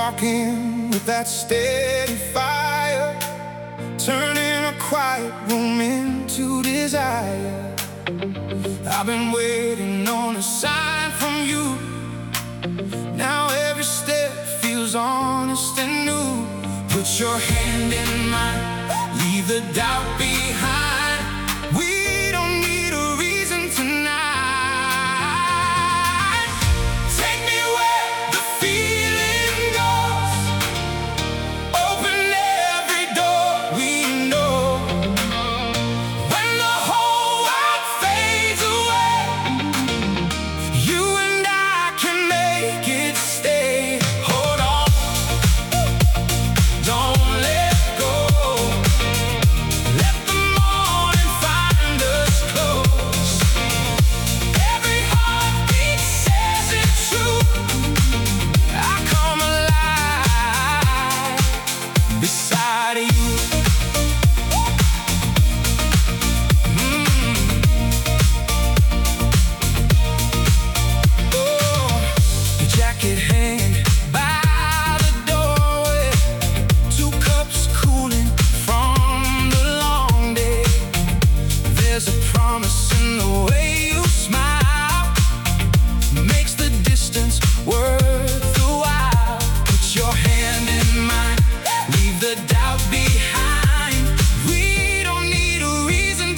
walking with that steady fire, turning a quiet room into desire. I've been waiting on a sign from you. Now every step feels honest and new. Put your hand in mine, leave the doubt behind. We don't need a reason tonight. Take me where the feeling goes. Open every door we know. When the whole world fades away, you and I can make it stay. Hold on, don't let go. Let the morning find us close. Every heartbeat says it's true. I come alive beside you. Oh, your jacket hanging by the doorway, 2 cups cooling from the long day. There's a promise in the way you smile, makes the distance worth the while. Put your hand in mine, leave the doubt behind. We don't need a reason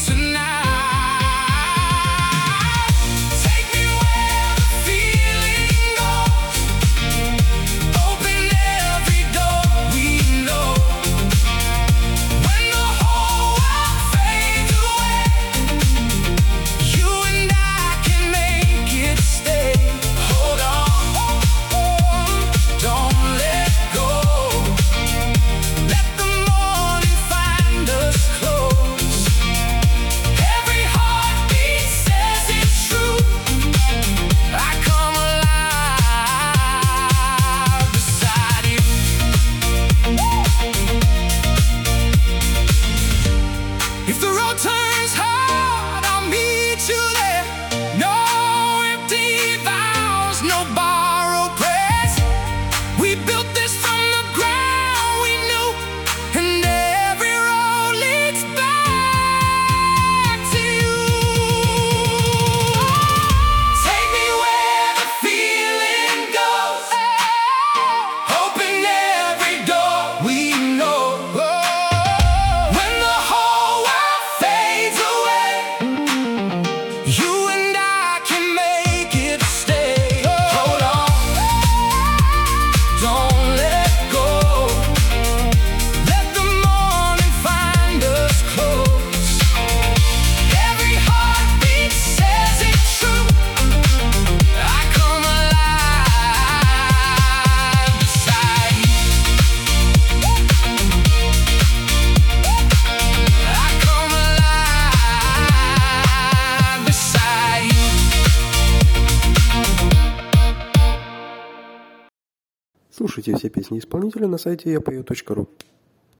tonight. Take me where the feeling goes. Open every door we know. When the whole world fades away, you and I can make it stay. Hold on, don't let go. Let the morning find us close. Every heartbeat says it's true. I come alive beside you. If the road turns hard, I'll meet you there. No empty vows, no borrowed prayers. We built this from the ground we knew, and every road leads back to you. Take me where the feeling goes. Open every door we know. When the whole world fades away, you and I can make it stay. Hold on, don't let go. Let the morning find us close. Every heartbeat says it's true. I come alive beside you. I come alive beside you. Слушайте все песни исполнителя на сайте yapою.ru.